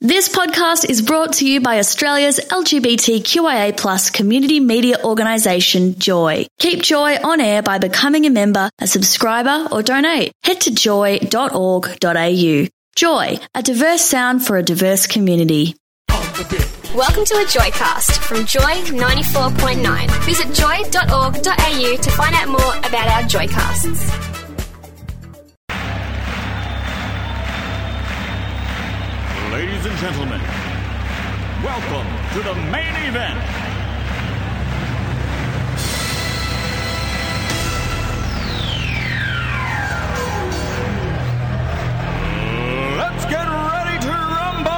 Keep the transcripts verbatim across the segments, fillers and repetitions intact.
This podcast is brought to you by Australia's L G B T Q I A plus community media organisation, Joy. Keep Joy on air by becoming a member, a subscriber or donate. Head to joy dot org dot a u. Joy, a diverse sound for a diverse community. Welcome to a Joycast from Joy ninety-four point nine. Visit joy dot org dot a u to find out more about our Joycasts. Ladies and gentlemen, welcome to the main event. Let's get ready to rumble!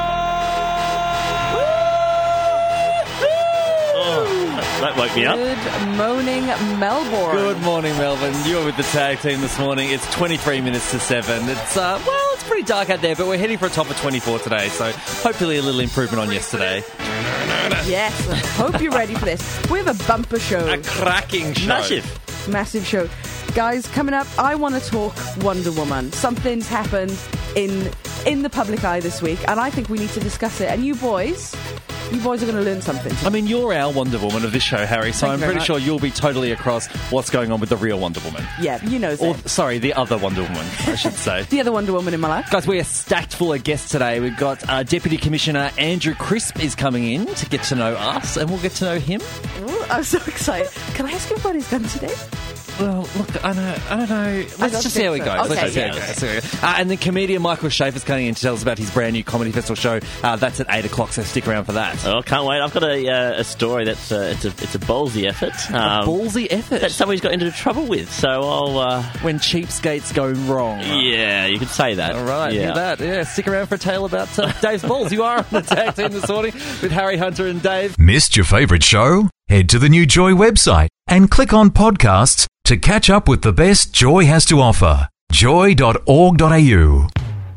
Oh, that woke me up. Good morning, Melbourne. Good morning, Melbourne. You're with the tag team this morning. It's twenty-three minutes to seven. It's, uh, well, it's pretty dark out there, but we're heading for a top of twenty-four today, so hopefully a little improvement on yesterday. Yes, I hope you're ready for this. We have a bumper show. A cracking show. Massive. Massive show. Guys, coming up, I want to talk Wonder Woman. Something's happened in in the public eye this week, and I think we need to discuss it. And you boys... You boys are going to learn something. I mean, you're our Wonder Woman of this show, Harry, so Thank I'm you very pretty much. sure you'll be totally across what's going on with the real Wonder Woman. Yeah, you know Or, that. sorry, the other Wonder Woman, I should say. The other Wonder Woman in my life. Guys, we are stacked full of guests today. We've got uh, Deputy Commissioner Andrew Crisp is coming in to get to know us, and we'll get to know him. Ooh, I'm so excited. Can I ask him about his gun today? Well, look, I know, I don't know. Let's don't just see how we think go. so. Let's Okay, just see how yeah. we go. Let's see how we go. Uh, and then comedian Michael Schaefer's coming in to tell us about his brand new comedy festival show. Uh, that's at eight o'clock, so stick around for that. Oh, can't wait. I've got a, uh, a story that's uh, it's a it's a ballsy effort. Um, A ballsy effort. that somebody's got into trouble with. So I'll. Uh, When cheapskates go wrong. yeah, you could say that. All right, yeah. hear that. Yeah, stick around for a tale about uh, Dave's balls. You are on the tag team this morning with Harry Hunter and Dave. Missed your favourite show? Head to the new Joy website and click on podcasts to catch up with the best Joy has to offer. joy dot org dot a u.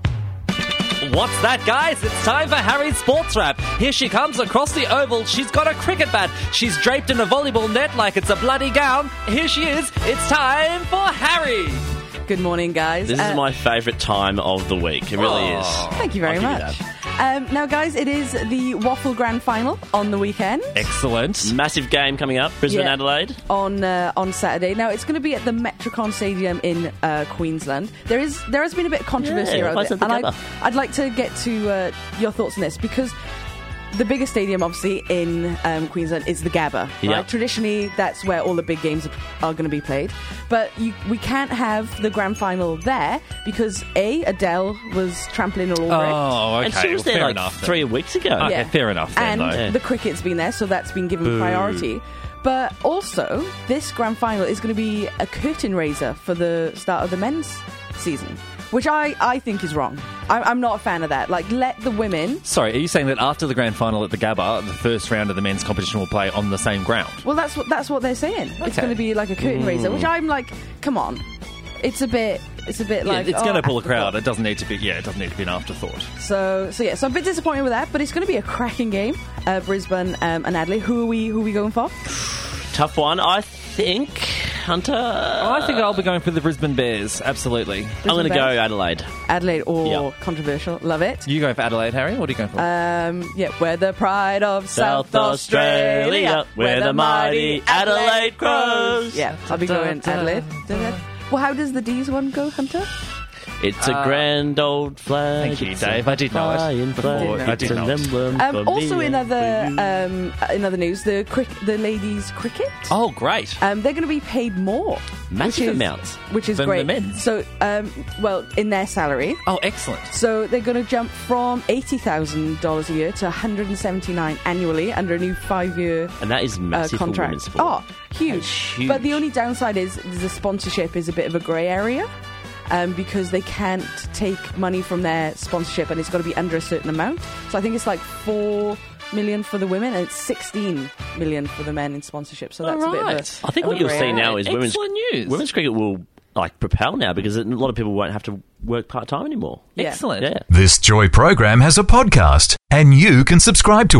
What's that, guys? It's time for Harry's Sports Wrap. Here she comes across the oval. She's got a cricket bat. She's draped in a volleyball net like it's a bloody gown. Here she is. It's time for Harry. Good morning, guys. This Uh, is my favourite time of the week. It really Oh. is. Thank you very I'll give you much. Um, now, guys, it is the Waffle Grand Final on the weekend. Excellent. Massive game coming up. Brisbane, Yeah. Adelaide. on uh, on Saturday. Now it's going to be at the Metricon Stadium in uh, Queensland. There is there has been a bit of controversy Yeah, around why it, is it the and I'd, Gabba? I'd like to get to uh, your thoughts on this because the biggest stadium, obviously, in um, Queensland is the Gabba. Yeah. Right? Traditionally, that's where all the big games are going to be played. But you, we can't have the grand final there because A, Adele was trampling all over it. Oh, okay. and she was well, there fair like enough, then. three weeks ago. Okay, Yeah. fair enough then, And though. Yeah. the cricket's been there, so that's been given priority. But also, this grand final is going to be a curtain raiser for the start of the men's season, which I, I think is wrong. I, I'm not a fan of that. Like, let the women... Sorry, are you saying that after the grand final at the Gabba, the first round of the men's competition will play on the same ground? Well, that's what that's what they're saying. It's Okay. going to be like a curtain raiser, which I'm like, come on. It's a bit... It's a bit Yeah, like... it's oh, going to pull a afterthought. crowd. It doesn't need to be. Yeah, it doesn't need to be an afterthought. So, so yeah, so I'm a bit disappointed with that, but it's going to be a cracking game. Uh, Brisbane um, and Adelaide. Who are we? Who are we going for? Tough one. I think, Hunter. Oh, I think I'll be going for the Brisbane Bears. Absolutely. I'm going to go Bears? Adelaide. Adelaide or Yeah. controversial. Love it. You going for Adelaide, Harry? What are you going for? Um, yeah, we're the pride of South, South Australia. Australia, where the mighty Adelaide grows. Yeah, I'll be going Adelaide. Well, how does the D's one go, Hunter? It's a Uh, grand old flag. thank you, It's Dave. a I did know it flying before. flag. I It's did an know it. emblem Um, for also, me in and other for you. um, in other news, the crick, the ladies' cricket. oh, great. Um, they're going to be paid more, Massive which is, amounts. which is Than great. the men's. So, um, well, in their salary. Oh, excellent. So they're going to jump from eighty thousand dollars a year to one hundred seventy-nine annually under a new five-year And that is uh, massive for contract. women's sport. Oh, huge. That's huge. But the only downside is the sponsorship is a bit of a grey area. Um, because they can't take money from their sponsorship and it's got to be under a certain amount. So I think it's like four million for the women and it's sixteen million for the men in sponsorship. So that's a bit of Alright. a I think of what a you'll grey see area. now is women's Excellent news. women's cricket will like propel now because a lot of people won't have to work part time anymore. Yeah. Excellent. Yeah. This Joy program has a podcast, and you can subscribe to it.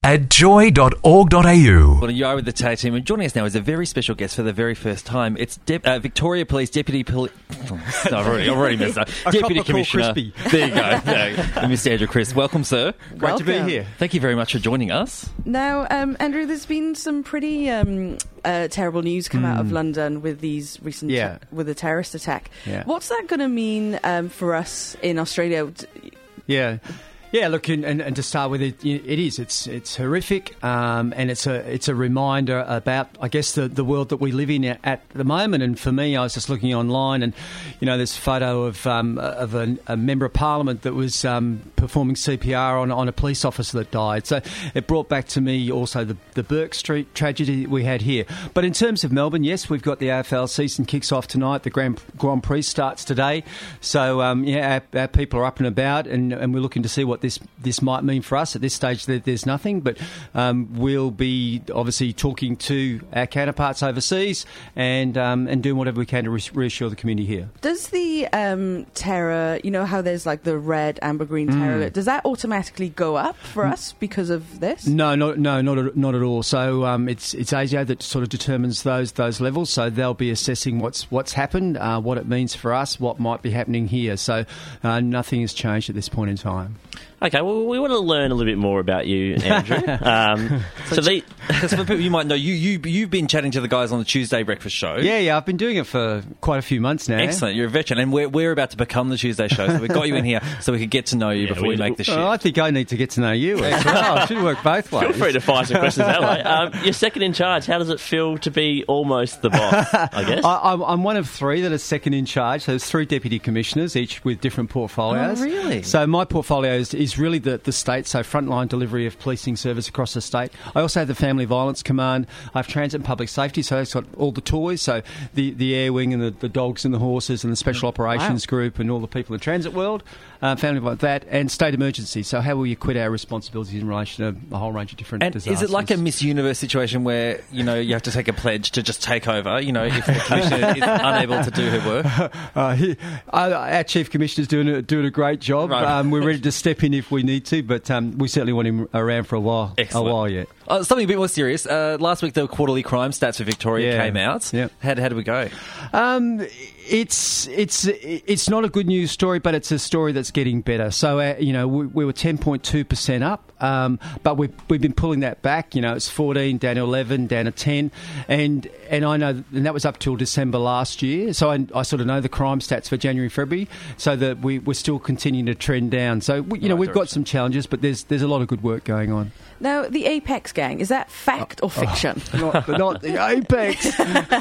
at joy dot org dot a u. Well, you are with the tag team, and joining us now is a very special guest for the very first time. It's De- uh, Victoria Police Deputy Police. Oh, no, I've already, I've already messed up. Deputy Commissioner. Crispy. There you go. No, Mister Andrew Chris, welcome, sir. Great Welcome. to be here. Thank you very much for joining us. Now, um, Andrew, there's been some pretty um, uh, terrible news come out of London with these recent Yeah. te- with the terrorist attack. Yeah. What's that going to mean um, for us in Australia? D- Yeah. Yeah, look, and, and, and to start with, it, it is. It's it's horrific, um, and it's a it's a reminder about, I guess, the, the world that we live in at the moment. And for me, I was just looking online, and you know, this photo of um, of a, a member of Parliament that was um, performing C P R on on a police officer that died. So it brought back to me also the the Burke Street tragedy we had here. But in terms of Melbourne, yes, we've got the A F L season kicks off tonight. The Grand Grand Prix starts today. So um, yeah, our, our people are up and about, and, and we're looking to see what this this might mean for us. At this stage, there, there's nothing, but um, we'll be obviously talking to our counterparts overseas and um, and doing whatever we can to re- reassure the community here. Does the um, terror, you know how there's like the red, amber, green terror alert, does that automatically go up for us because of this? No, no, no, not at, not at all. So um, it's it's A S I O that sort of determines those those levels. So they'll be assessing what's what's happened, uh, what it means for us, what might be happening here. So uh, nothing has changed at this point in time. Okay, well, we want to learn a little bit more about you, Andrew. um, so the, Because for people you might know, you, you, you've been chatting to the guys on the Tuesday breakfast show. Yeah, yeah, I've been doing it for quite a few months now. Excellent, you're a veteran, and we're, we're about to become the Tuesday show, so we got you in here so we could get to know you Yeah, before we- we make the shift. Oh, I think I need to get to know you as well. It should work both ways. feel free to fire some questions that way. Um, you're second in charge. How does it feel to be almost the boss, I guess? I, I'm, I'm one of three that are second in charge. So there's three deputy commissioners, each with different portfolios. Oh, really? So my portfolio is, is really the, the state, so frontline delivery of policing service across the state. I also have the Family Violence Command. I have Transit and Public Safety, so it's got all the toys, so the, the air wing and the, the dogs and the horses and the Special Operations Group and all the people in the transit world, uh, family like that, and state emergency. So how will you quit our responsibilities in relation to a whole range of different And disasters? is it like a Miss Universe situation where, you know, you have to take a pledge to just take over, you know, if the commissioner is unable to do her work? Uh, he, uh, our Chief Commissioner's doing a, doing a great job. Right. Um, we're ready to step in if we need to, but um, we certainly want him around for a while. Excellent. A while yet. Uh, something a bit more serious. Uh, last week, the quarterly crime stats for Victoria Yeah. came out. Yep. How, how did we go? Um, it's it's it's not a good news story, but it's a story that's getting better. So uh, you know we, we were ten point two percent up, um, but we've we've been pulling that back. You know it's fourteen down to eleven, down to ten, and and I know and that was up till December last year. So I, I sort of know the crime stats for January, February. So that we we're still continuing to trend down. So we, you know Right we've got direction. some challenges, but there's there's a lot of good work going on. Now, the Apex gang, is that fact or fiction? not, not the Apex.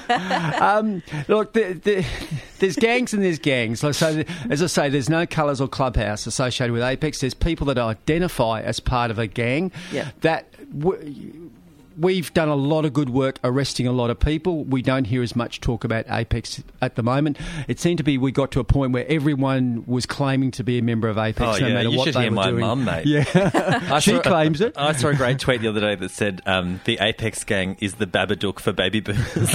um, look, the, the, there's gangs and there's gangs. So, so, as I say, there's no colours or clubhouse associated with Apex. There's people that identify as part of a gang. Yeah. That w- we've done a lot of good work arresting a lot of people. We don't hear as much talk about Apex at the moment. It seemed to be we got to a point where everyone was claiming to be a member of Apex, Oh, no yeah, matter you what should they hear were my doing. mum, mate. Yeah, she saw- claims it. I saw a great tweet the other day that said um, the Apex gang is the Babadook for baby boomers.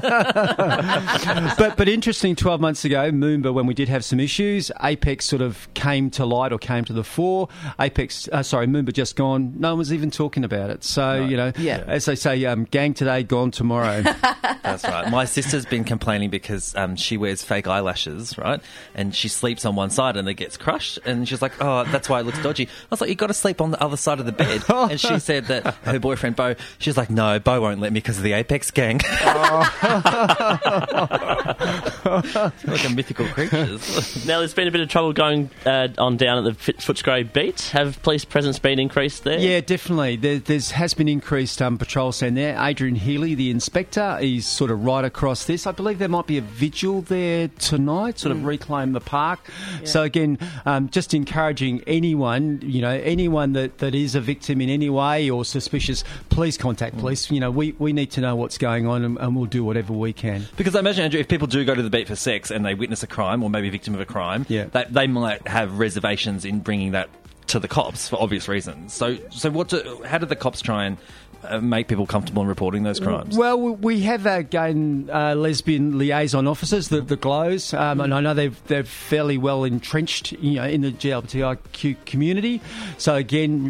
but but interesting, twelve months ago, Moomba, when we did have some issues, Apex sort of came to light or came to the fore. Apex, uh, sorry, Moomba just gone. No one was even talking about it. So, you know, Yeah. as they say, um, gang today, gone tomorrow. That's right. My sister's been complaining because um, she wears fake eyelashes, right? And she sleeps on one side and it gets crushed. And she's like, oh, that's why it looks dodgy. I was like, you've got to sleep on the other side of the bed. And she said that her boyfriend, Bo, she's like, no, Bo won't let me because of the Apex gang. Like a mythical creatures. Now, there's been a bit of trouble going uh, on down at the Fit- Footscray beat. Have police presence been increased there? Yeah, definitely. There there's, has been increased um, patrol stand there. Adrian Healy, the inspector, is sort of right across this. I believe there might be a vigil there tonight, sort of reclaim the park. So again, um, just encouraging anyone, you know, anyone that, that is a victim in any way or suspicious, please contact police. You know, we, we need to know what's going on and, and we'll do whatever we can. Because I imagine, Andrew, if people do go to the beat for sex and they witness a crime or maybe a victim of a crime, Yeah. they, they might have reservations in bringing that to the cops for obvious reasons. So, so what? Do, how do the cops try and uh, make people comfortable in reporting those crimes? Well, we have our gay and uh, lesbian liaison officers, the, the GLOWs, um, and I know they've, they're fairly well entrenched, you know, in the G L B T I Q community. So again,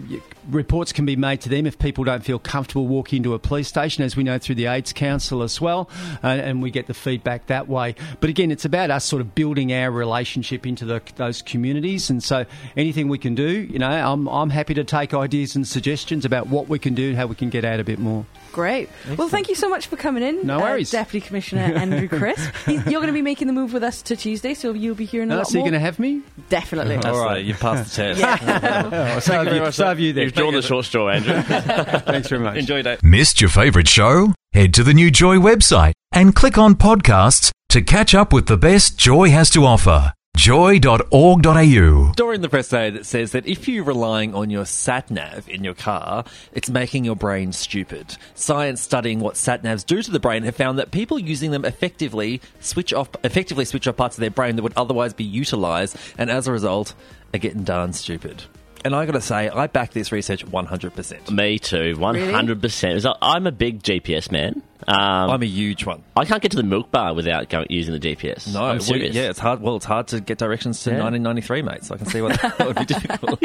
reports can be made to them if people don't feel comfortable walking into a police station, as we know through the AIDS Council as well, uh, and we get the feedback that way. But again, it's about us sort of building our relationship into the, those communities, and so anything we can do, you know, I'm, I'm happy to take ideas and suggestions about what we can do and how we can get out a bit more. Great. Well, thank you so much for coming in. No worries. Uh, Deputy Commissioner Andrew Crisp. You're going to be making the move with us to Tuesday, so you'll be hearing a Oh, lot so you're more. going to have me? Definitely. All right, you've passed the test. Yeah. Oh, so have you, so have you then. You've drawn the short straw, Andrew. Thanks very much. Enjoy your day. Missed your favourite show? Head to the new Joy website and click on podcasts to catch up with the best Joy has to offer. joy dot org dot a u. Story in the press today that says that if you're relying on your sat-nav in your car, it's making your brain stupid. Science studying what sat-navs do to the brain have found that people using them effectively switch off effectively switch off parts of their brain that would otherwise be utilised, and as a result, are getting darn stupid. And I got to say, I back this research one hundred percent. Me too, one hundred percent. Really? I'm a big G P S man. Um, I'm a huge one. I can't get to the milk bar without going, using the G P S. No, I'm well, serious. yeah, it's hard. Well, it's hard to get directions to Yeah. nineteen ninety-three, mate. So I can see why that would be difficult.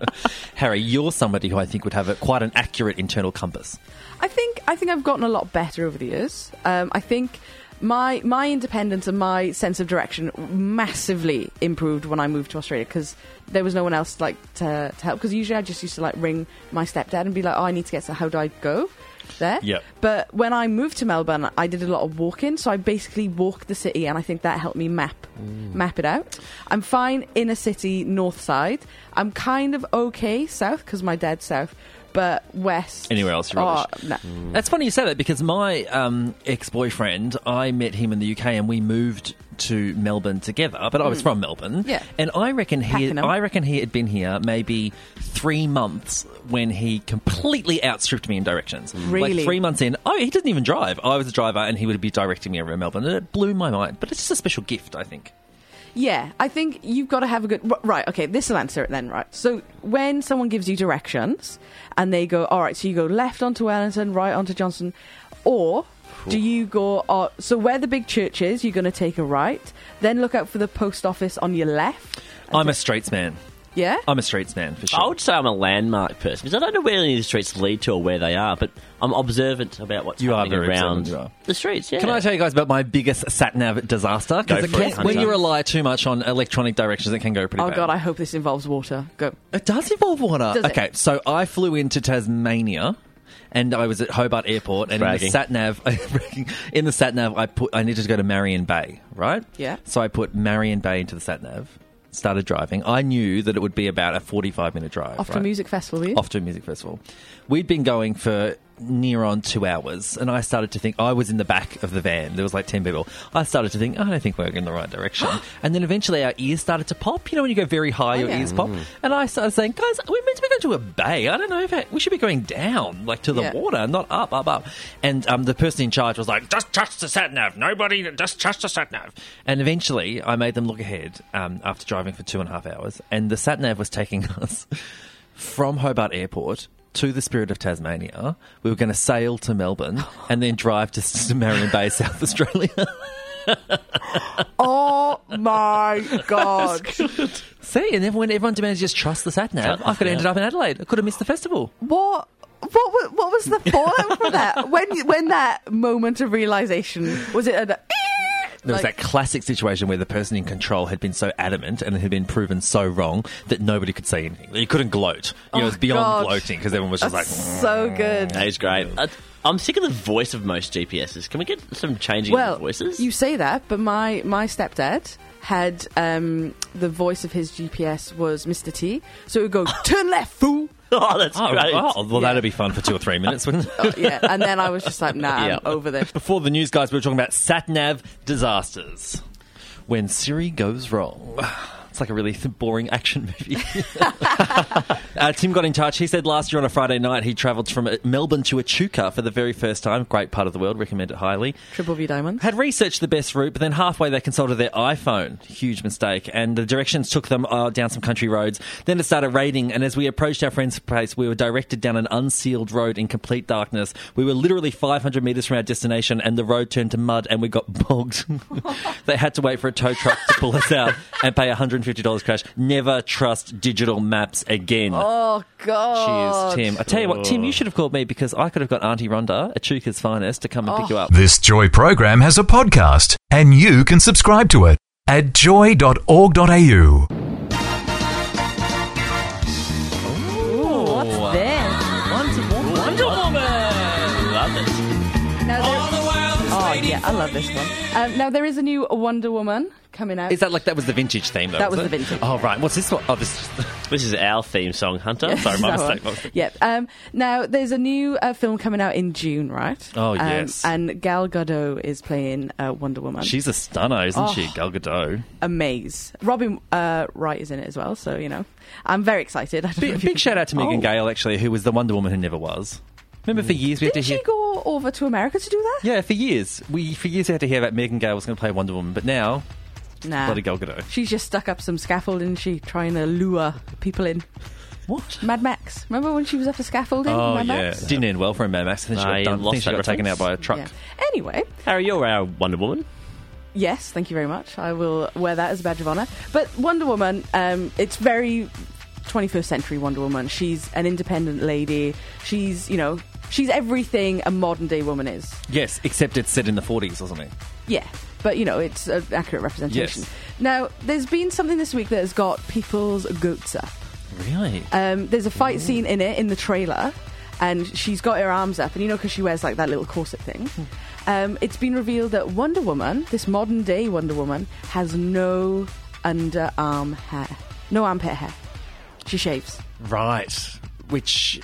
Harry, you're somebody who I think would have a, quite an accurate internal compass. I think I think I've gotten a lot better over the years. Um, I think my my independence and my sense of direction massively improved when I moved to Australia, because there was no one else like to, to help. Because usually I just used to like ring my stepdad and be like, "Oh, I need to get to how do I go there?" Yep. But when I moved to Melbourne, I did a lot of walking, so I basically walked the city, and I think that helped me map map it out. I'm fine inner city, north side. I'm kind of okay south because my dad's south. But west... Anywhere else, you're oh, rubbish. no. That's funny you say that, because my um, ex-boyfriend, I met him in the U K and we moved to Melbourne together, but I was from Melbourne. Yeah. And I reckon he had, Pakenham. I reckon he had been here maybe three months when he completely outstripped me in directions. Really? Like three months in, oh, he doesn't even drive. I was a driver and he would be directing me around Melbourne. And it blew my mind. But it's just a special gift, I think. Yeah, I think you've got to have a good... r- Right, okay, this will answer it then, right? So when someone gives you directions and they go, all right, so you go left onto Wellington, right onto Johnson, or do you go... Uh, so where the big church is, you're going to take a right, then look out for the post office on your left. I'm a streets man. Yeah? I'm a streets man, for sure. I would say I'm a landmark person, because I don't know where any of the streets lead to or where they are, but I'm observant about what's You are happening very around observant, you are. the streets. Yeah. Can I tell you guys about my biggest sat-nav disaster? Go Because for it, when Hunter. you rely too much on electronic directions, it can go pretty Oh, bad. God, I hope this involves water. Go. It does involve water. Does it? Okay, so I flew into Tasmania, and I was at Hobart Airport, and in the Bragging. sat nav, in the sat nav, I put I needed to go to Marion Bay, right? Yeah. So I put Marion Bay into the sat nav, started driving. I knew that it would be about a forty-five minute drive. Off to right? a music festival, were you? Off to a music festival. We'd been going for near on two hours, and I started to think, I was in the back of the van, there was like ten people. I started to think, I don't think we're in the right direction. And then eventually our ears started to pop. You know when you go very high, your yeah. ears pop? And I started saying, guys, we're meant to be going to a bay. I don't know if I, we should be going down, like to the Yeah. water, not up, up, up. And um, the person in charge was like, just touch the sat-nav. Nobody, just touch the sat-nav. And eventually I made them look ahead um, after driving for two and a half hours, and the sat-nav was taking us from Hobart Airport to the Spirit of Tasmania. We were going to sail to Melbourne and then drive to, to Marion Bay, South Australia. Oh, my God. See, and then when everyone demanded just trust the sat-nav, I could have ended up in Adelaide. I could have missed the festival. What... What was, what was the fallout from that? When when that moment of realisation, was it a... There was that classic situation where the person in control had been so adamant and it had been proven so wrong that nobody could say anything. You couldn't gloat. You know, it was Oh, beyond God. gloating because everyone was just like... So good. That is great. I, I'm sick of the voice of most G P Ss. Can we get some changing Well, of the voices? you say that, but my, my stepdad had um, the voice of his G P S was Mister T, so it would go, turn left, fool! oh, that's Oh, great. oh, well, Yeah. that'd be fun for two or three minutes, wouldn't it? Oh, yeah, and then I was just like, nah, Yeah. I'm over this. Before the news, guys, we were talking about sat-nav disasters. When Siri goes wrong. It's like a really th- boring action movie. uh, Tim got in touch. He said last year on a Friday night he travelled from uh, Melbourne to Echuca for the very first time. Great part of the world. Recommend it highly. Triple V Diamonds. Had researched the best route, but then halfway they consulted their iPhone. Huge mistake. And the directions took them uh, down some country roads. Then it started raining, and as we approached our friend's place, we were directed down an unsealed road in complete darkness. We were literally five hundred metres from our destination, and the road turned to mud, and we got bogged. They had to wait for a tow truck to pull us out and pay one hundred fifty dollars crash. Never trust digital maps again. Oh, God. Cheers, Tim. I tell you what, Tim, you should have called me because I could have got Auntie Rhonda, Echuca's finest, to come and Oh. pick you up. This Joy program has a podcast, and you can subscribe to it at joy dot org dot a u. What's this? Wonder Woman. Wonder Woman. Love it. Now, there- oh, yeah, I love this one. Um, now, there is a new Wonder Woman coming out. Is that like that was the vintage theme though? That was it? the vintage. Oh right. What's this one? Oh, this. This is our theme song, Hunter. Yes, Sorry, my that mistake. one. my mistake. Yep. Um, now, there's a new uh, film coming out in June, right? Oh, Um, yes. And Gal Gadot is playing uh, Wonder Woman. She's a stunner, isn't Oh. she? Gal Gadot. Amaze. Robin uh, Wright is in it as well, so, you know, I'm very excited. I don't know Big, if you big can- shout out to Megan Oh. Gale, actually, who was the Wonder Woman who never was. Remember, for years we had Didn't to hear. she go over to America to do that? Yeah, for years we for years we had to hear about Megan Gale was going to play Wonder Woman, but now Nah. bloody Gal Gadot. She's just stuck up some scaffolding, she, trying to lure people in. What? Mad Max. Remember when she was up the scaffolding? Oh Mad yeah, Max? didn't end well for him, Mad Max. I think she No, got, you done, I lost think she that got taken out reference. by a truck. Yeah. Anyway, Harry, you're our Wonder Woman. yes, thank you very much. I will wear that as a badge of honour. But Wonder Woman, um, it's very twenty-first century Wonder Woman. She's an independent lady. She's, you know, she's everything a modern day woman is. Yes, except it's set in the forties or something. Yeah, but you know, it's an accurate representation. Yes. Now, there's been something this week that has got people's goats up. Really? Um, there's a fight scene in it in the trailer, and she's got her arms up, and you know, because she wears like that little corset thing. Um, it's been revealed that Wonder Woman, this modern day Wonder Woman, has no underarm hair, no armpit hair. She shaves, Right. Which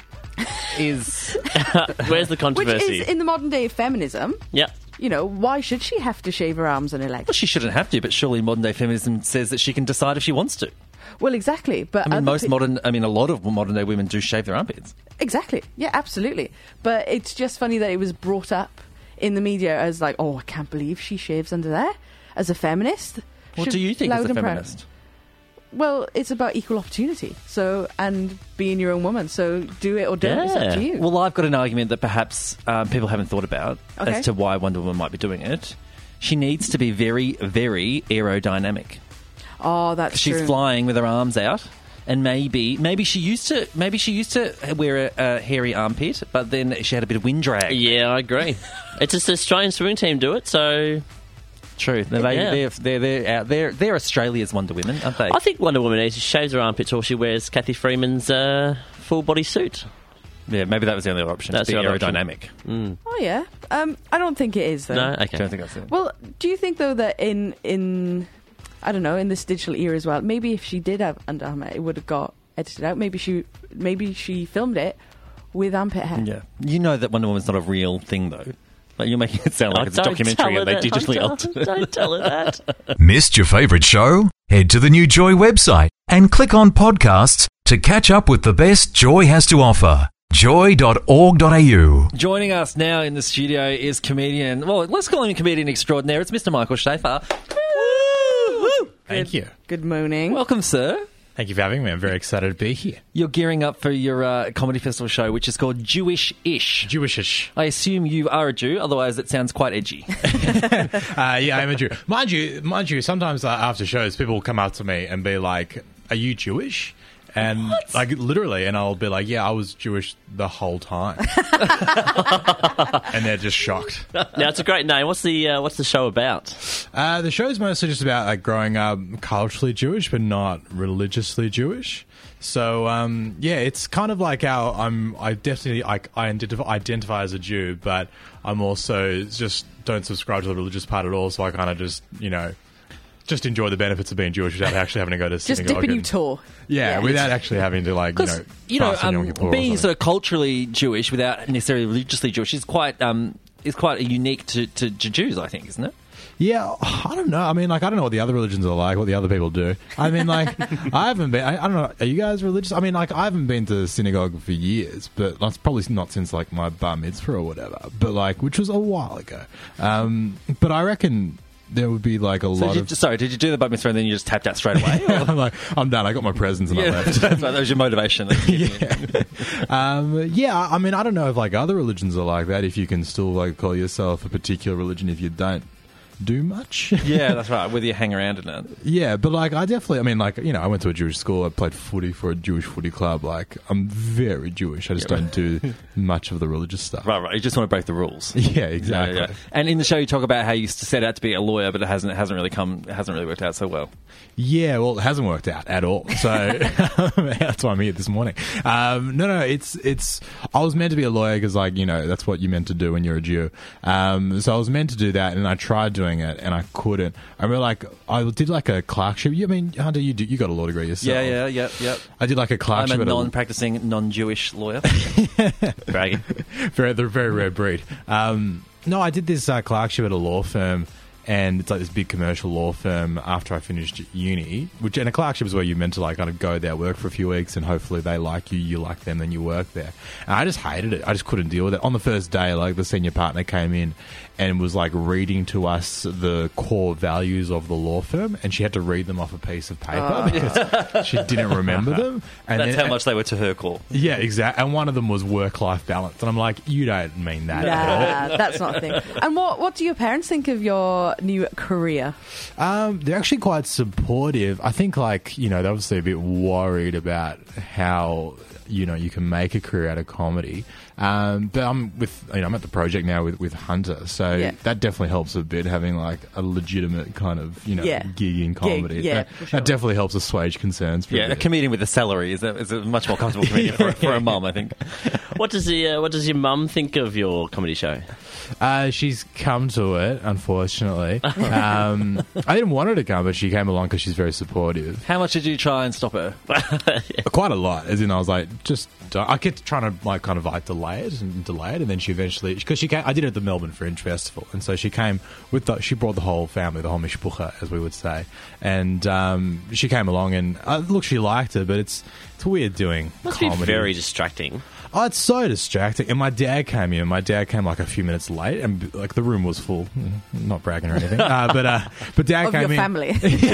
is Where's the which controversy? is in the modern day of feminism. yeah. You know, why should she have to shave her arms and her legs? well, she shouldn't have to, but surely modern day feminism says that she can decide if she wants to. Well, exactly. But I mean, other most pe- modern, I mean, a lot of modern day women do shave their armpits. Exactly. Yeah, absolutely. But it's just funny that it was brought up in the media as like, oh, I can't believe she shaves under there as a feminist. What Should- do you think loud as a and proud. feminist? Well, it's about equal opportunity. So, and being your own woman. So do it or don't. It's up Yeah. to you. Well, I've got an argument that perhaps um, people haven't thought about Okay. as to why Wonder Woman might be doing it. She needs to be very, very aerodynamic. oh, that's She's true. flying with her arms out, and maybe, maybe she used to, maybe she used to wear a, a hairy armpit, but then she had a bit of wind drag. Yeah, I agree. It's just the Australian swimming team do it, so True. They, Yeah. they're, they're, they're, out, they're, they're Australia's Wonder Women, aren't they? I think Wonder Woman either shaves her armpits or she wears Kathy Freeman's uh, full body suit. Yeah, maybe that was the only other option. That's to be the other option. aerodynamic. Oh, yeah. Um, I don't think it is, though. No, okay. Don't think that's it. Well, do you think, though, that in, in, I don't know, in this digital era as well, maybe if she did have underarm hair, it would have got edited out. Maybe she, maybe she filmed it with armpit hair. Yeah, you know that Wonder Woman's not a real thing, though. Like you're making it sound like Oh, it's a don't documentary tell and they her that, digitally Hunter. altered. Don't tell her that. Missed your favourite show? Head to the new Joy website and click on podcasts to catch up with the best Joy has to offer. joy dot org dot a u. Joining us now in the studio is comedian. Well, let's call him comedian extraordinaire. It's Mister Michael Schaefer. Woo! Thank you. Good morning. Welcome, sir. Thank you for having me. I'm very excited to be here. You're gearing up for your uh, comedy festival show, which is called Jewish-ish. Jewishish. I assume you are a Jew, otherwise it sounds quite edgy. Uh, yeah, I'm a Jew. Mind you, mind you, sometimes uh, after shows, people will come up to me and be like, "Are you Jewish?" And like literally, and I'll be like, "Yeah, I was Jewish the whole time," and they're just shocked. Now it's a great name. What's the uh, what's the show about? Uh, the show's mostly just about like growing up culturally Jewish, but not religiously Jewish. So um, yeah, it's kind of like how I'm. I definitely I, I identify, identify as a Jew, but I'm also just don't subscribe to the religious part at all. So I kind of just you know. Just enjoy the benefits of being Jewish without actually having to go to Just synagogue. dip in and- your toe. Yeah, Yeah. without actually having to like you know, Because, you know, fast on Yom um, Kippur or being something. sort of culturally Jewish without necessarily religiously Jewish is quite um, is quite unique to, to, to Jews, I think, isn't it? Yeah, I don't know. I mean, like, I don't know what the other religions are like, what the other people do. I mean, like, I haven't been. I, I don't know. Are you guys religious? I mean, like, I haven't been to synagogue for years, but that's probably not since like my bar mitzvah or whatever. But like, which was a while ago. Um, but I reckon there would be like a So lot did you, of. sorry, did you do the bat mitzvah and then you just tapped out straight away? I'm like, I'm done. I got my presents and I yeah, left. that's right. That was your motivation. yeah. um, yeah, I mean, I don't know if like other religions are like that. If you can still like call yourself a particular religion, if you don't do much. Yeah, that's right. Whether you hang around in it. Yeah, but like I definitely, I mean, like, you know, I went to a Jewish school. I played footy for a Jewish footy club. Like, I'm very Jewish. I just Yeah. don't do much of the religious stuff. Right, right. You just want to break the rules. Yeah, exactly. Yeah, yeah. And in the show, you talk about how you used to set out to be a lawyer, but it hasn't it hasn't really come it hasn't really worked out so well. Yeah, well, it hasn't worked out at all. So that's why I'm here this morning. Um, no, no, it's it's. I was meant to be a lawyer because, like, you know, that's what you're meant to do when you're a Jew. Um, so I was meant to do that, and I tried doing it, and I couldn't. I remember, like, I did like a clerkship. You I mean, Hunter, you do, you got a law degree yourself? Yeah, yeah, yeah, yeah. I did like a I'm clerkship. a at non-practicing, non-Jewish lawyer. Bragging. very, they're a very rare breed. Um, no, I did this uh, clerkship at a law firm, and it's like this big commercial law firm after I finished uni, which, and a clerkship is where you're meant to like kind of go there, work for a few weeks, and hopefully they like you, you like them, then you work there. And I just hated it. I just couldn't deal with it. On the first day, like, the senior partner came in and was like reading to us the core values of the law firm, and she had to read them off a piece of paper Oh. because she didn't remember them. And That's then- how much they were to her core. Yeah, exactly. And one of them was work-life balance, and I'm like, you don't mean that at all. Nah, that's not a thing. And what what do your parents think of your new career? Um, they're actually quite supportive. I think, like, you know, they're obviously a bit worried about how, you know, you can make a career out of comedy. Um, but I'm with, you know, I'm at the project now with, with Hunter, so Yeah. that definitely helps a bit, having like a legitimate kind of, you know, Yeah. gig in comedy. yeah, that, for sure. that definitely helps assuage concerns. For Yeah, a a bit. comedian with a salary is a, is a much more comfortable comedian for, for a mum, I think. What does the uh, what does your mum think of your comedy show? Uh, she's come to it, unfortunately. um, I didn't want her to come, but she came along because she's very supportive. How much did you try and stop her? Quite a lot, as in I was like, just don't. I kept trying to like kind of like delay it and delay it, and then she eventually, because she came, I did it at the Melbourne Fringe Festival, and so she came with the, she brought the whole family, the whole mishpucha, as we would say, and um, she came along, and uh, look, she liked it, but it's it's weird doing Must comedy. be very distracting. Oh, it's so distracting. And my dad came in. My dad came like a few minutes late, and like the room was full. Mm, Not bragging or anything, uh, but uh, but dad Of came your in. family.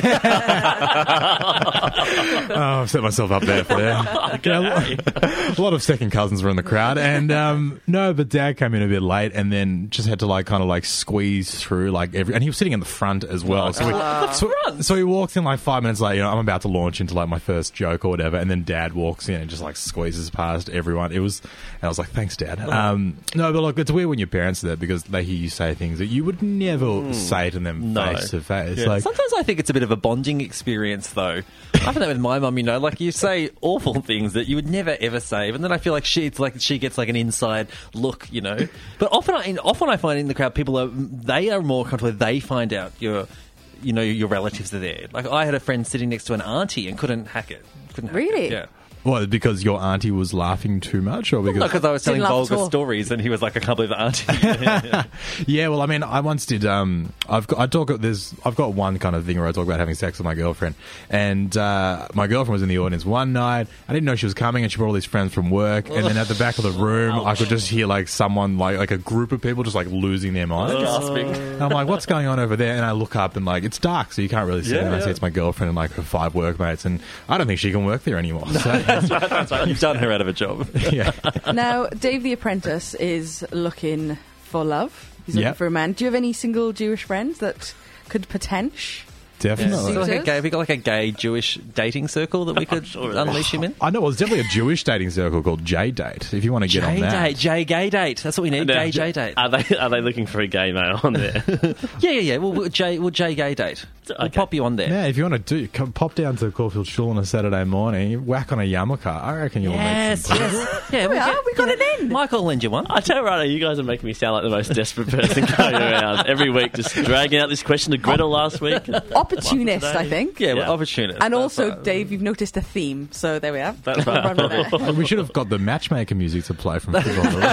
Oh, I've set myself up there for that. Yeah, a lot of second cousins were in the crowd, and um, no, but Dad came in a bit late, and then just had to like kind of like squeeze through like every, and he was sitting in the front as well. So, we, so, so he walks in like five minutes later. You know, I'm about to launch into like my first joke or whatever, and then Dad walks in and just like squeezes past everyone. It was, and I was like, thanks, Dad. Um, no, but look, it's weird when your parents are there because they hear you say things that you would never say to them No. face to face. Yeah. Like, Sometimes I think it's a bit of a bonding experience, though. I find that with my mum, you know, like you say awful things that you would never ever say, and then I feel like she, it's like she gets like an inside look, you know. But often, I, often I find in the crowd, people are they are more comfortable. They find out your, you know, your relatives are there. Like I had a friend sitting next to an auntie and couldn't hack it. Couldn't hack Really? It. Yeah. what, because your auntie was laughing too much, or because No, because I was telling Didn't laugh at vulgar all. stories, and he was like, "I can't believe the auntie." Yeah, well, I mean, I once did. Um, I've got. I talk. There's. I've got one kind of thing where I talk about having sex with my girlfriend, and uh, my girlfriend was in the audience one night. I didn't know she was coming, and she brought all these friends from work. And then at the back of the room, I could just hear like someone, like like a group of people, just like losing their minds. And I'm like, "What's going on over there?" And I look up, and like it's dark, so you can't really see. Yeah, and I yeah. see it's my girlfriend and like her five workmates, and I don't think she can work there anymore. So, That's right. That's right. You've done her out of a job. yeah. Now, Dave the Apprentice is looking for love. He's looking Yep. for a man. Do you have any single Jewish friends that could potential? Definitely. So like a gay, have you got like a gay Jewish dating circle that we could unleash him in? I know. Well, there's definitely a Jewish dating circle called J Date. If you want to get on J that. date, J gay date. That's what we need. Now, Gay J date. Are they are they looking for a gay male on there? Yeah, yeah, yeah. Well, we'll J, we'll J gay date. We'll Okay. pop you on there. Yeah, if you want to do, come, pop down to Caulfield Shul on a Saturday morning, whack on a yarmulke. I reckon you'll Yes, meet some. yes. Yeah, We we'll are. get- We got it in. Michael will lend you one. I tell you right, you guys are making me sound like the most desperate person going around every week, just dragging out this question to Gretel last week. Opportunist, I think. Yeah, Yeah. well, opportunist. And That's also, right. Dave, you've noticed a theme, so there we are. That's We'll right. run with it. We should have got the matchmaker music to play from Fiddle on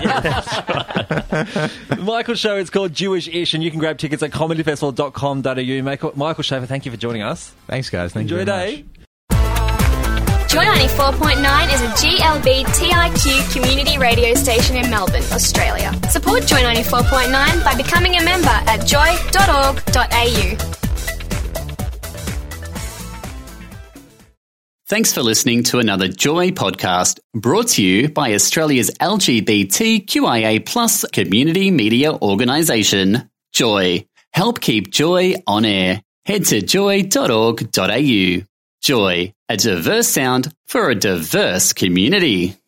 the Roof. Michael's show is called Jewish-ish, and you can grab tickets at comedy festival dot com dot a u. Michael, Michael Schaefer, thank you for joining us. Thanks, guys. Thank Enjoy you your very day. much. Joy ninety-four point nine is a G L B T I Q community radio station in Melbourne, Australia. Support Joy ninety-four point nine by becoming a member at joy dot org dot a u. Thanks for listening to another Joy podcast brought to you by Australia's L G B T Q I A plus community media organisation, Joy. Help keep Joy on air. Head to joy dot org dot a u. Joy, a diverse sound for a diverse community.